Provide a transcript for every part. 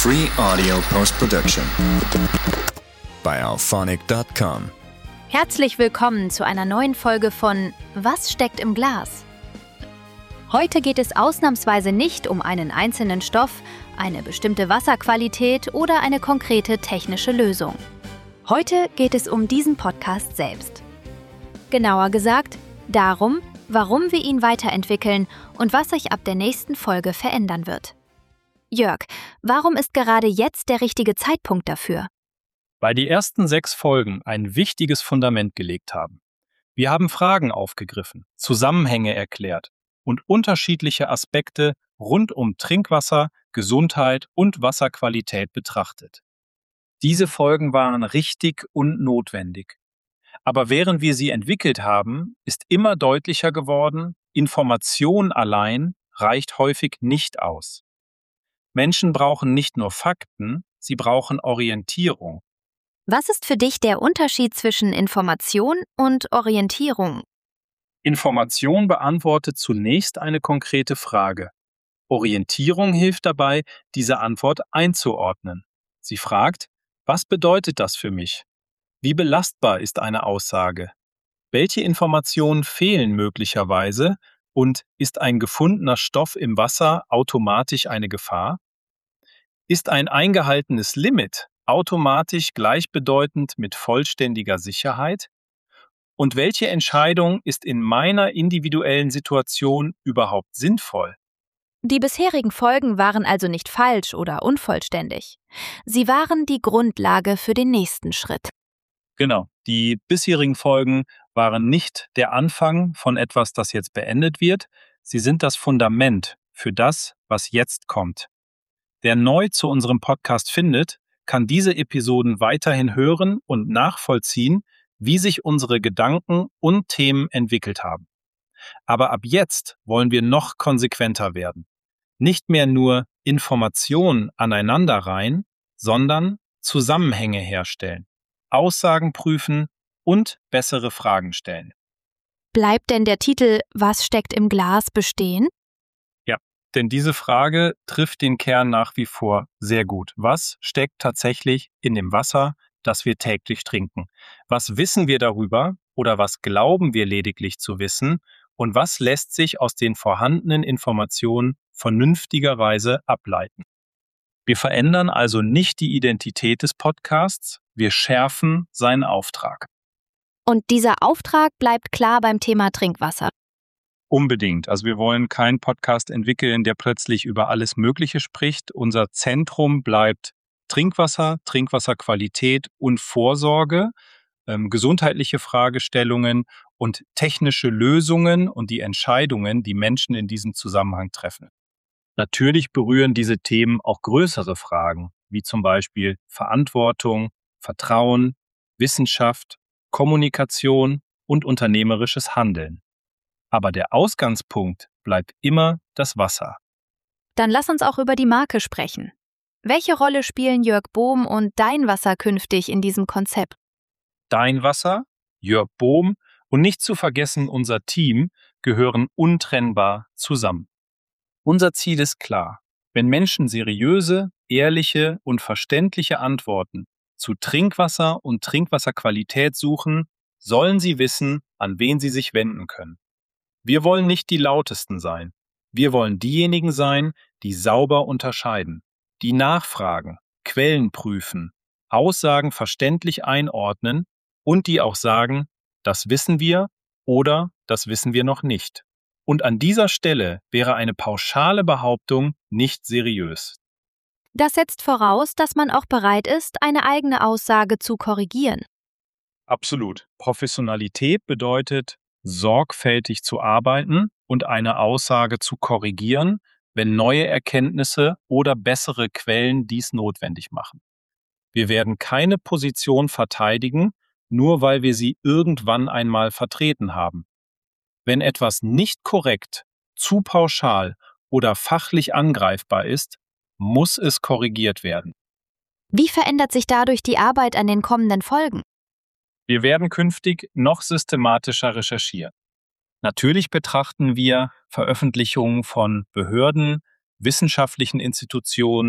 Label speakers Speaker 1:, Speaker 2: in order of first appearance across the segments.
Speaker 1: Free Audio Post-Production bei Auphonic.com.
Speaker 2: Herzlich willkommen zu einer neuen Folge von Was steckt im Glas? Heute geht es ausnahmsweise nicht um einen einzelnen Stoff, eine bestimmte Wasserqualität oder eine konkrete technische Lösung. Heute geht es um diesen Podcast selbst. Genauer gesagt, darum, warum wir ihn weiterentwickeln und was sich ab der nächsten Folge verändern wird. Jörg, warum ist gerade jetzt der richtige Zeitpunkt dafür?
Speaker 3: Weil die ersten 6 Folgen ein wichtiges Fundament gelegt haben. Wir haben Fragen aufgegriffen, Zusammenhänge erklärt und unterschiedliche Aspekte rund um Trinkwasser, Gesundheit und Wasserqualität betrachtet. Diese Folgen waren richtig und notwendig. Aber während wir sie entwickelt haben, ist immer deutlicher geworden, Information allein reicht häufig nicht aus. Menschen brauchen nicht nur Fakten, sie brauchen Orientierung.
Speaker 2: Was ist für dich der Unterschied zwischen Information und Orientierung?
Speaker 3: Information beantwortet zunächst eine konkrete Frage. Orientierung hilft dabei, diese Antwort einzuordnen. Sie fragt, was bedeutet das für mich? Wie belastbar ist eine Aussage? Welche Informationen fehlen möglicherweise und ist ein gefundener Stoff im Wasser automatisch eine Gefahr? Ist ein eingehaltenes Limit automatisch gleichbedeutend mit vollständiger Sicherheit? Und welche Entscheidung ist in meiner individuellen Situation überhaupt sinnvoll?
Speaker 2: Die bisherigen Folgen waren also nicht falsch oder unvollständig. Sie waren die Grundlage für den nächsten Schritt.
Speaker 3: Genau, die bisherigen Folgen waren nicht der Anfang von etwas, das jetzt beendet wird. Sie sind das Fundament für das, was jetzt kommt. Wer neu zu unserem Podcast findet, kann diese Episoden weiterhin hören und nachvollziehen, wie sich unsere Gedanken und Themen entwickelt haben. Aber ab jetzt wollen wir noch konsequenter werden. Nicht mehr nur Informationen aneinanderreihen, sondern Zusammenhänge herstellen, Aussagen prüfen und bessere Fragen stellen.
Speaker 2: Bleibt denn der Titel Was steckt im Glas bestehen?
Speaker 3: Ja, denn diese Frage trifft den Kern nach wie vor sehr gut. Was steckt tatsächlich in dem Wasser, das wir täglich trinken? Was wissen wir darüber oder was glauben wir lediglich zu wissen? Und was lässt sich aus den vorhandenen Informationen vernünftigerweise ableiten? Wir verändern also nicht die Identität des Podcasts, wir schärfen seinen Auftrag.
Speaker 2: Und dieser Auftrag bleibt klar beim Thema Trinkwasser.
Speaker 3: Unbedingt. Also wir wollen keinen Podcast entwickeln, der plötzlich über alles Mögliche spricht. Unser Zentrum bleibt Trinkwasser, Trinkwasserqualität und Vorsorge, gesundheitliche Fragestellungen und technische Lösungen und die Entscheidungen, die Menschen in diesem Zusammenhang treffen. Natürlich berühren diese Themen auch größere Fragen, wie zum Beispiel Verantwortung, Vertrauen, Wissenschaft, Kommunikation und unternehmerisches Handeln. Aber der Ausgangspunkt bleibt immer das Wasser.
Speaker 2: Dann lass uns auch über die Marke sprechen. Welche Rolle spielen Jörg Bohm und Dein Wasser künftig in diesem Konzept?
Speaker 3: Dein Wasser, Jörg Bohm und nicht zu vergessen unser Team gehören untrennbar zusammen. Unser Ziel ist klar. Wenn Menschen seriöse, ehrliche und verständliche Antworten zu Trinkwasser und Trinkwasserqualität suchen, sollen sie wissen, an wen sie sich wenden können. Wir wollen nicht die Lautesten sein. Wir wollen diejenigen sein, die sauber unterscheiden, die nachfragen, Quellen prüfen, Aussagen verständlich einordnen und die auch sagen, das wissen wir oder das wissen wir noch nicht. Und an dieser Stelle wäre eine pauschale Behauptung nicht seriös.
Speaker 2: Das setzt voraus, dass man auch bereit ist, eine eigene Aussage zu korrigieren.
Speaker 3: Absolut. Professionalität bedeutet, sorgfältig zu arbeiten und eine Aussage zu korrigieren, wenn neue Erkenntnisse oder bessere Quellen dies notwendig machen. Wir werden keine Position verteidigen, nur weil wir sie irgendwann einmal vertreten haben. Wenn etwas nicht korrekt, zu pauschal oder fachlich angreifbar ist, muss es korrigiert werden.
Speaker 2: Wie verändert sich dadurch die Arbeit an den kommenden Folgen?
Speaker 3: Wir werden künftig noch systematischer recherchieren. Natürlich betrachten wir Veröffentlichungen von Behörden, wissenschaftlichen Institutionen,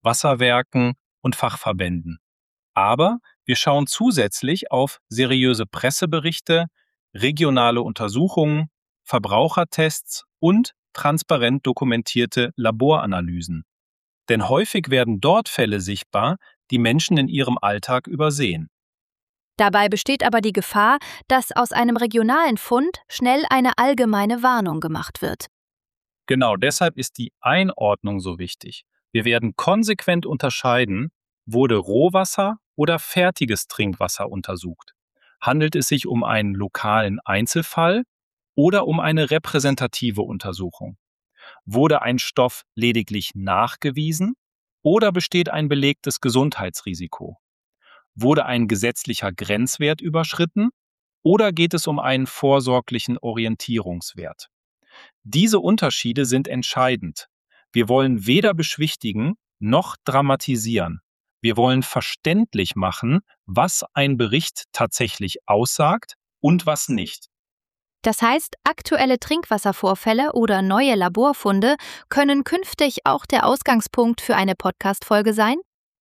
Speaker 3: Wasserwerken und Fachverbänden. Aber wir schauen zusätzlich auf seriöse Presseberichte, regionale Untersuchungen, Verbrauchertests und transparent dokumentierte Laboranalysen. Denn häufig werden dort Fälle sichtbar, die Menschen in ihrem Alltag übersehen.
Speaker 2: Dabei besteht aber die Gefahr, dass aus einem regionalen Fund schnell eine allgemeine Warnung gemacht wird.
Speaker 3: Genau deshalb ist die Einordnung so wichtig. Wir werden konsequent unterscheiden, wurde Rohwasser oder fertiges Trinkwasser untersucht. Handelt es sich um einen lokalen Einzelfall oder um eine repräsentative Untersuchung? Wurde ein Stoff lediglich nachgewiesen oder besteht ein belegtes Gesundheitsrisiko? Wurde ein gesetzlicher Grenzwert überschritten oder geht es um einen vorsorglichen Orientierungswert? Diese Unterschiede sind entscheidend. Wir wollen weder beschwichtigen noch dramatisieren. Wir wollen verständlich machen, was ein Bericht tatsächlich aussagt und was nicht.
Speaker 2: Das heißt, aktuelle Trinkwasservorfälle oder neue Laborfunde können künftig auch der Ausgangspunkt für eine Podcast-Folge sein?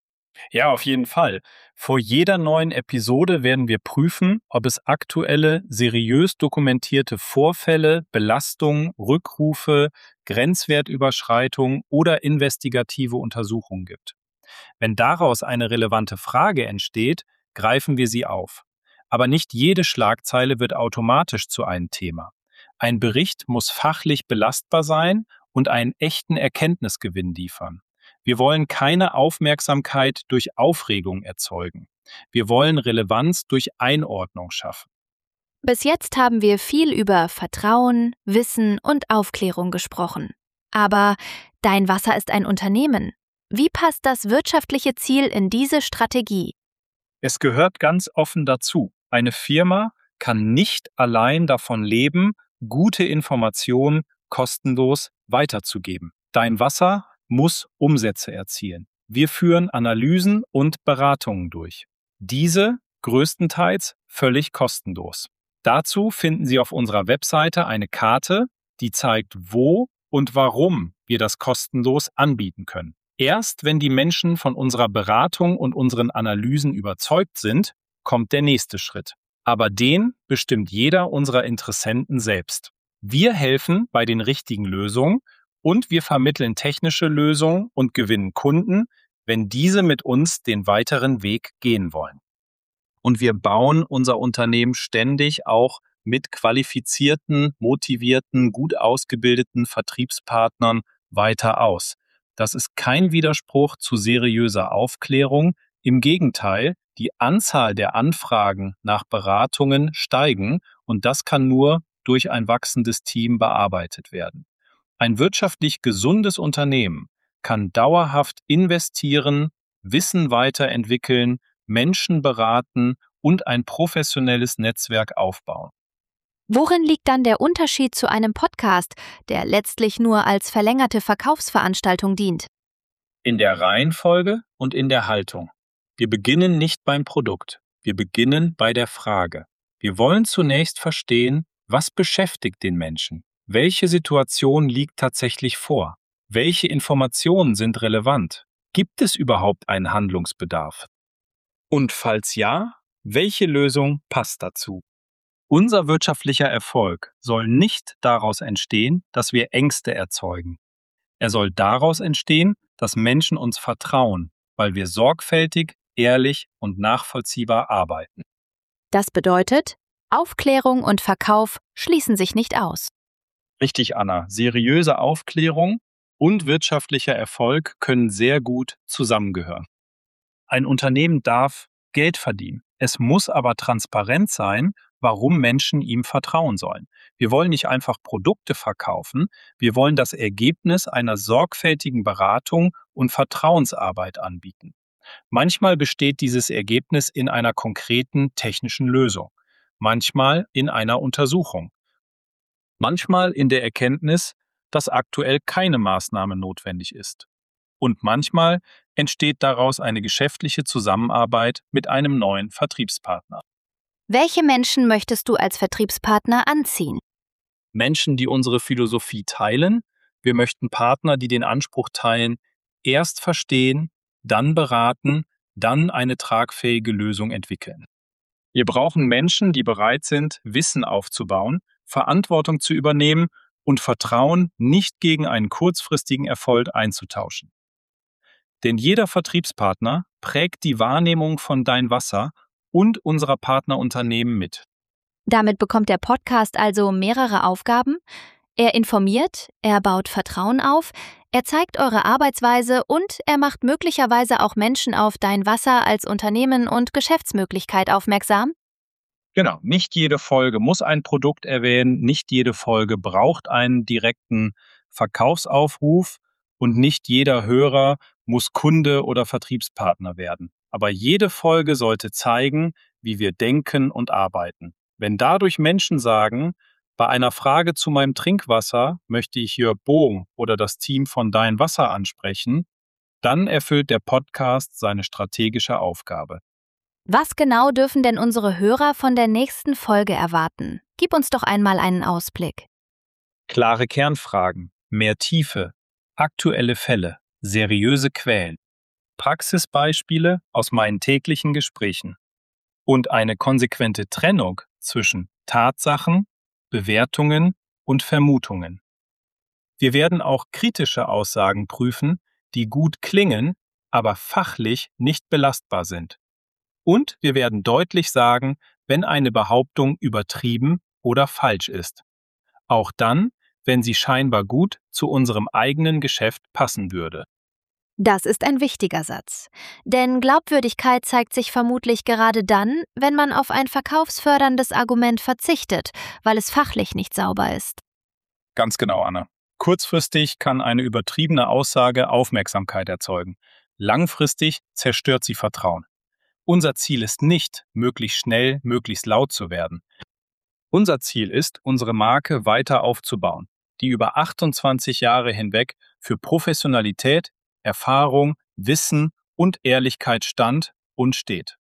Speaker 3: Ja, auf jeden Fall. Vor jeder neuen Episode werden wir prüfen, ob es aktuelle, seriös dokumentierte Vorfälle, Belastungen, Rückrufe, Grenzwertüberschreitungen oder investigative Untersuchungen gibt. Wenn daraus eine relevante Frage entsteht, greifen wir sie auf. Aber nicht jede Schlagzeile wird automatisch zu einem Thema. Ein Bericht muss fachlich belastbar sein und einen echten Erkenntnisgewinn liefern. Wir wollen keine Aufmerksamkeit durch Aufregung erzeugen. Wir wollen Relevanz durch Einordnung schaffen.
Speaker 2: Bis jetzt haben wir viel über Vertrauen, Wissen und Aufklärung gesprochen. Aber Dein Wasser ist ein Unternehmen. Wie passt das wirtschaftliche Ziel in diese Strategie?
Speaker 3: Es gehört ganz offen dazu. Eine Firma kann nicht allein davon leben, gute Informationen kostenlos weiterzugeben. Dein Wasser muss Umsätze erzielen. Wir führen Analysen und Beratungen durch. Diese größtenteils völlig kostenlos. Dazu finden Sie auf unserer Webseite eine Karte, die zeigt, wo und warum wir das kostenlos anbieten können. Erst wenn die Menschen von unserer Beratung und unseren Analysen überzeugt sind, kommt der nächste Schritt. Aber den bestimmt jeder unserer Interessenten selbst. Wir helfen bei den richtigen Lösungen und wir vermitteln technische Lösungen und gewinnen Kunden, wenn diese mit uns den weiteren Weg gehen wollen. Und wir bauen unser Unternehmen ständig auch mit qualifizierten, motivierten, gut ausgebildeten Vertriebspartnern weiter aus. Das ist kein Widerspruch zu seriöser Aufklärung. Im Gegenteil, die Anzahl der Anfragen nach Beratungen steigen und das kann nur durch ein wachsendes Team bearbeitet werden. Ein wirtschaftlich gesundes Unternehmen kann dauerhaft investieren, Wissen weiterentwickeln, Menschen beraten und ein professionelles Netzwerk aufbauen.
Speaker 2: Worin liegt dann der Unterschied zu einem Podcast, der letztlich nur als verlängerte Verkaufsveranstaltung dient?
Speaker 3: In der Reihenfolge und in der Haltung. Wir beginnen nicht beim Produkt, wir beginnen bei der Frage. Wir wollen zunächst verstehen, was beschäftigt den Menschen? Welche Situation liegt tatsächlich vor? Welche Informationen sind relevant? Gibt es überhaupt einen Handlungsbedarf? Und falls ja, welche Lösung passt dazu? Unser wirtschaftlicher Erfolg soll nicht daraus entstehen, dass wir Ängste erzeugen. Er soll daraus entstehen, dass Menschen uns vertrauen, weil wir sorgfältig, ehrlich und nachvollziehbar arbeiten.
Speaker 2: Das bedeutet, Aufklärung und Verkauf schließen sich nicht aus.
Speaker 3: Richtig, Anna. Seriöse Aufklärung und wirtschaftlicher Erfolg können sehr gut zusammengehören. Ein Unternehmen darf Geld verdienen. Es muss aber transparent sein, warum Menschen ihm vertrauen sollen. Wir wollen nicht einfach Produkte verkaufen, wir wollen das Ergebnis einer sorgfältigen Beratung und Vertrauensarbeit anbieten. Manchmal besteht dieses Ergebnis in einer konkreten technischen Lösung, manchmal in einer Untersuchung, manchmal in der Erkenntnis, dass aktuell keine Maßnahme notwendig ist. Und manchmal entsteht daraus eine geschäftliche Zusammenarbeit mit einem neuen Vertriebspartner.
Speaker 2: Welche Menschen möchtest du als Vertriebspartner anziehen?
Speaker 3: Menschen, die unsere Philosophie teilen. Wir möchten Partner, die den Anspruch teilen, Erst verstehen, dann beraten, dann eine tragfähige Lösung entwickeln. Wir brauchen Menschen, die bereit sind, Wissen aufzubauen, Verantwortung zu übernehmen und Vertrauen nicht gegen einen kurzfristigen Erfolg einzutauschen. Denn jeder Vertriebspartner prägt die Wahrnehmung von Dein Wasser und unserer Partnerunternehmen mit.
Speaker 2: Damit bekommt der Podcast also mehrere Aufgaben. Er informiert, er baut Vertrauen auf, er zeigt eure Arbeitsweise und er macht möglicherweise auch Menschen auf Dein Wasser als Unternehmen und Geschäftsmöglichkeit aufmerksam.
Speaker 3: Genau, nicht jede Folge muss ein Produkt erwähnen, nicht jede Folge braucht einen direkten Verkaufsaufruf und nicht jeder Hörer muss Kunde oder Vertriebspartner werden. Aber jede Folge sollte zeigen, wie wir denken und arbeiten. Wenn dadurch Menschen sagen, bei einer Frage zu meinem Trinkwasser möchte ich Jörg Bohm oder das Team von Dein Wasser ansprechen, dann erfüllt der Podcast seine strategische Aufgabe.
Speaker 2: Was genau dürfen denn unsere Hörer von der nächsten Folge erwarten? Gib uns doch einmal einen Ausblick.
Speaker 3: Klare Kernfragen, mehr Tiefe, aktuelle Fälle, seriöse Quellen, Praxisbeispiele aus meinen täglichen Gesprächen und eine konsequente Trennung zwischen Tatsachen, Bewertungen und Vermutungen. Wir werden auch kritische Aussagen prüfen, die gut klingen, aber fachlich nicht belastbar sind. Und wir werden deutlich sagen, wenn eine Behauptung übertrieben oder falsch ist. Auch dann, wenn sie scheinbar gut zu unserem eigenen Geschäft passen würde.
Speaker 2: Das ist ein wichtiger Satz. Denn Glaubwürdigkeit zeigt sich vermutlich gerade dann, wenn man auf ein verkaufsförderndes Argument verzichtet, weil es fachlich nicht sauber ist.
Speaker 3: Ganz genau, Anne. Kurzfristig kann eine übertriebene Aussage Aufmerksamkeit erzeugen. Langfristig zerstört sie Vertrauen. Unser Ziel ist nicht, möglichst schnell, möglichst laut zu werden. Unser Ziel ist, unsere Marke weiter aufzubauen, die über 28 Jahre hinweg für Professionalität, Erfahrung, Wissen und Ehrlichkeit stand und steht.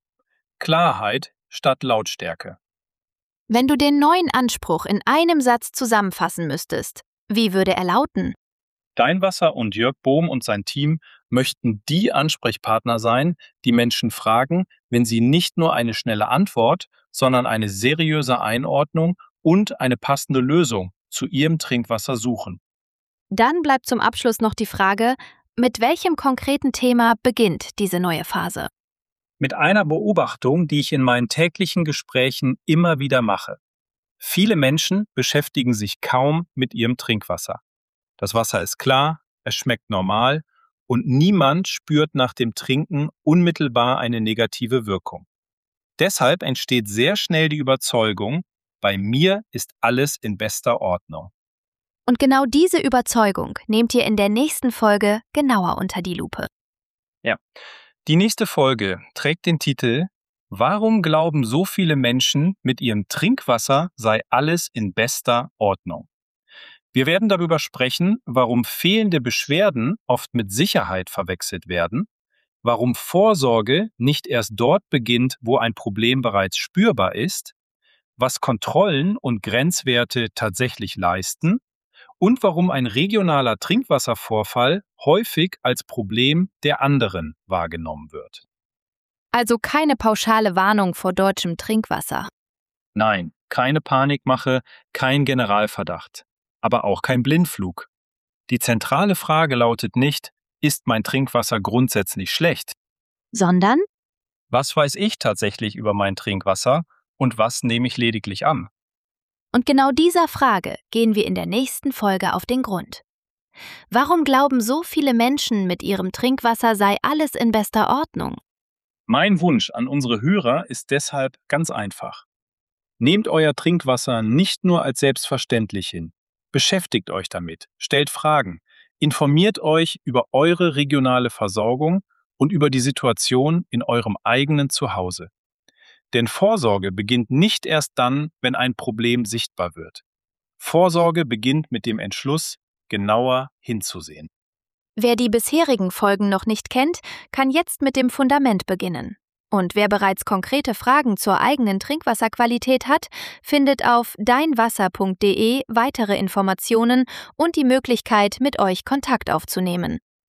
Speaker 3: Klarheit statt Lautstärke.
Speaker 2: Wenn du den neuen Anspruch in einem Satz zusammenfassen müsstest, wie würde er lauten?
Speaker 3: Dein Wasser und Jörg Bohm und sein Team möchten die Ansprechpartner sein, die Menschen fragen, wenn sie nicht nur eine schnelle Antwort, sondern eine seriöse Einordnung und eine passende Lösung zu ihrem Trinkwasser suchen.
Speaker 2: Dann bleibt zum Abschluss noch die Frage, mit welchem konkreten Thema beginnt diese neue Phase?
Speaker 3: Mit einer Beobachtung, die ich in meinen täglichen Gesprächen immer wieder mache. Viele Menschen beschäftigen sich kaum mit ihrem Trinkwasser. Das Wasser ist klar, es schmeckt normal und niemand spürt nach dem Trinken unmittelbar eine negative Wirkung. Deshalb entsteht sehr schnell die Überzeugung, bei mir ist alles in bester Ordnung.
Speaker 2: Und genau diese Überzeugung nehmt ihr in der nächsten Folge genauer unter die Lupe.
Speaker 3: Ja, die nächste Folge trägt den Titel Warum glauben so viele Menschen, mit ihrem Trinkwasser sei alles in bester Ordnung? Wir werden darüber sprechen, warum fehlende Beschwerden oft mit Sicherheit verwechselt werden, warum Vorsorge nicht erst dort beginnt, wo ein Problem bereits spürbar ist, was Kontrollen und Grenzwerte tatsächlich leisten und warum ein regionaler Trinkwasservorfall häufig als Problem der anderen wahrgenommen wird.
Speaker 2: Also keine pauschale Warnung vor deutschem Trinkwasser.
Speaker 3: Nein, keine Panikmache, kein Generalverdacht, aber auch kein Blindflug. Die zentrale Frage lautet nicht, ist mein Trinkwasser grundsätzlich schlecht?
Speaker 2: Sondern?
Speaker 3: Was weiß ich tatsächlich über mein Trinkwasser und was nehme ich lediglich an?
Speaker 2: Und genau dieser Frage gehen wir in der nächsten Folge auf den Grund. Warum glauben so viele Menschen, mit ihrem Trinkwasser sei alles in bester Ordnung?
Speaker 3: Mein Wunsch an unsere Hörer ist deshalb ganz einfach. Nehmt euer Trinkwasser nicht nur als selbstverständlich hin. Beschäftigt euch damit, stellt Fragen, informiert euch über eure regionale Versorgung und über die Situation in eurem eigenen Zuhause. Denn Vorsorge beginnt nicht erst dann, wenn ein Problem sichtbar wird. Vorsorge beginnt mit dem Entschluss, genauer hinzusehen.
Speaker 2: Wer die bisherigen Folgen noch nicht kennt, kann jetzt mit dem Fundament beginnen. Und wer bereits konkrete Fragen zur eigenen Trinkwasserqualität hat, findet auf deinwasser.de weitere Informationen und die Möglichkeit, mit euch Kontakt aufzunehmen.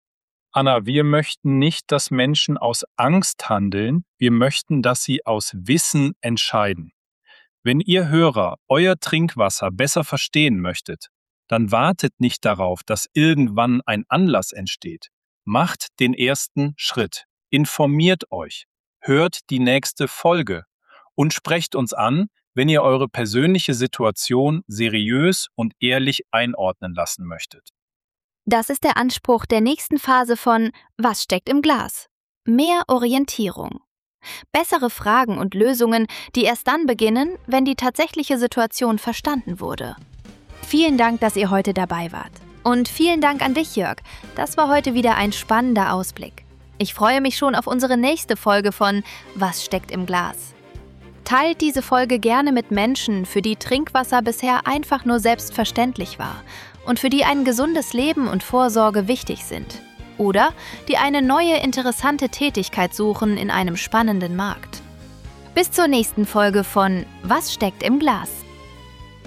Speaker 3: Anna, wir möchten nicht, dass Menschen aus Angst handeln, wir möchten, dass sie aus Wissen entscheiden. Wenn ihr Hörer euer Trinkwasser besser verstehen möchtet, dann wartet nicht darauf, dass irgendwann ein Anlass entsteht. Macht den ersten Schritt, informiert euch, hört die nächste Folge und sprecht uns an, wenn ihr eure persönliche Situation seriös und ehrlich einordnen lassen möchtet.
Speaker 2: Das ist der Anspruch der nächsten Phase von Was steckt im Glas? Mehr Orientierung. Bessere Fragen und Lösungen, die erst dann beginnen, wenn die tatsächliche Situation verstanden wurde. Vielen Dank, dass ihr heute dabei wart. Und vielen Dank an dich, Jörg. Das war heute wieder ein spannender Ausblick. Ich freue mich schon auf unsere nächste Folge von Was steckt im Glas? Teilt diese Folge gerne mit Menschen, für die Trinkwasser bisher einfach nur selbstverständlich war und für die ein gesundes Leben und Vorsorge wichtig sind. Oder die eine neue, interessante Tätigkeit suchen in einem spannenden Markt. Bis zur nächsten Folge von Was steckt im Glas?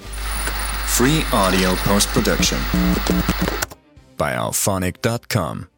Speaker 1: Free Audio Post Production by Alphonic.com.